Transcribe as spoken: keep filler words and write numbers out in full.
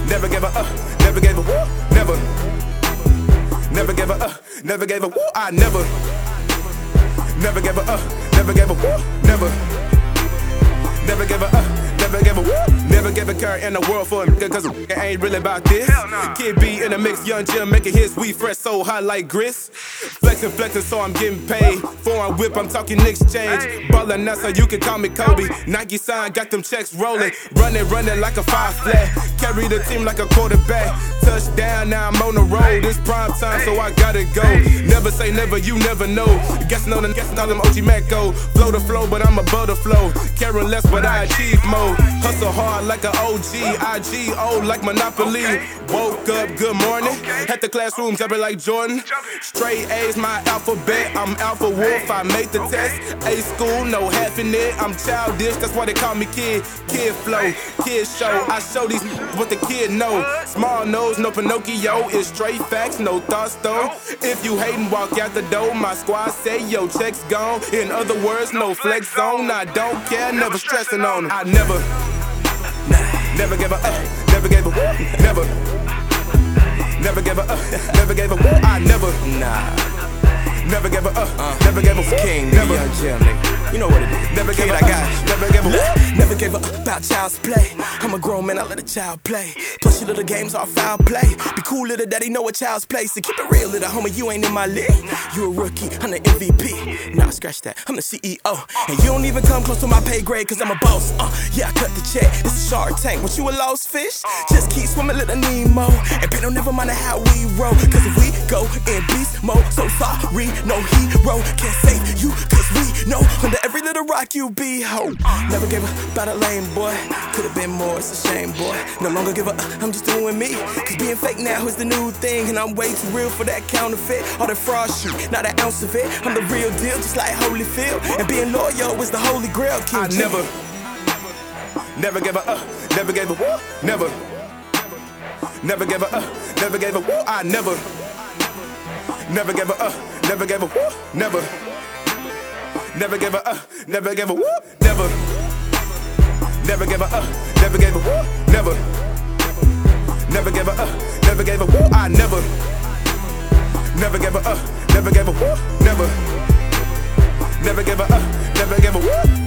Never gave a uh, never gave a woo, never. Never gave a uh, never gave a woo, I never. Never gave a uh, never gave a woo, never. Never gave a uh, never gave a woo. Never gave a care in the world for a nigga, cause it ain't really about this. Nah. Kid B in the mix, young Jim making his weed fresh, so hot like grits. Flexing, flexing, so I'm getting paid. Foreign whip, I'm talking exchange. Hey. Ballin' now, so you can call me Kobe. Nike sign, got them checks rolling. Hey. Running, running like a five flat. Carry the team like a quarterback. Touchdown, now I'm on the road. It's prime time, so I gotta go. Never say never, you never know. Guessing on them, guessing all them O G Mac go. Flow the flow, but I'm above the flow. Caring less, but I achieve more. Hustle hard like an O G, I G O like Monopoly. Woke up, good morning. At the classroom, jumping like Jordan. Straight A's, my alphabet. I'm Alpha Wolf, I made the test. A school, no half in it. I'm childish, that's why they call me kid. Kid flow, kid show. I show these what the kid know. Small nose, no Pinocchio. It's straight facts, no thoughts though. If you hatin', walk out the door. My squad say, yo, check's gone. In other words, no flex zone. I don't care, never stressing on it. I never, never gave a uh, never gave a woo, never. Never gave a uh, never gave a woo, I never. Nah. Never gave a uh, uh never gave a woo, king, never. Young Jim, nigga. You know what it is. Never Kid, gave a I got uh, never gave a woo. Never gave a uh, about child's play. I'm a grown man, I let a child play. Plus your little games are foul play. Be cool, little daddy, know a child's place. So keep it real, little homie, you ain't in my league. You a rookie, I'm the M V P. Nah, scratch that, I'm the C E O. And you don't even come close to my pay grade, cause I'm a boss. Uh, yeah, I cut the check, it's a Shark Tank. What, you a lost fish? Just keep swimming, little Nemo. And pay no never mind how we roll. Cause if we go in beast mode, so sorry, no hero can't save you, cause we know under every little rock you be ho. Never gave a about a lame boy. Could've been more, it's a shame, boy. No longer give a, I'm just doing me. Cause being fake now is the new thing. And I'm way too real for that counterfeit. All that fraud shit, not an ounce of it. I'm the real deal, just like Holyfield. And being loyal is the holy grail, King I G. never, never gave a uh, never gave a woo, never. Never gave a uh, never gave a woo, I never. Never gave a uh, never gave a woo, never. Never gave a uh, never gave a woo, never. Never gave a uh, never gave a woo, never. Never gave a uh, never gave a woo, I never. Never gave a uh, never gave a woo, never. Never gave a uh, never gave a woo.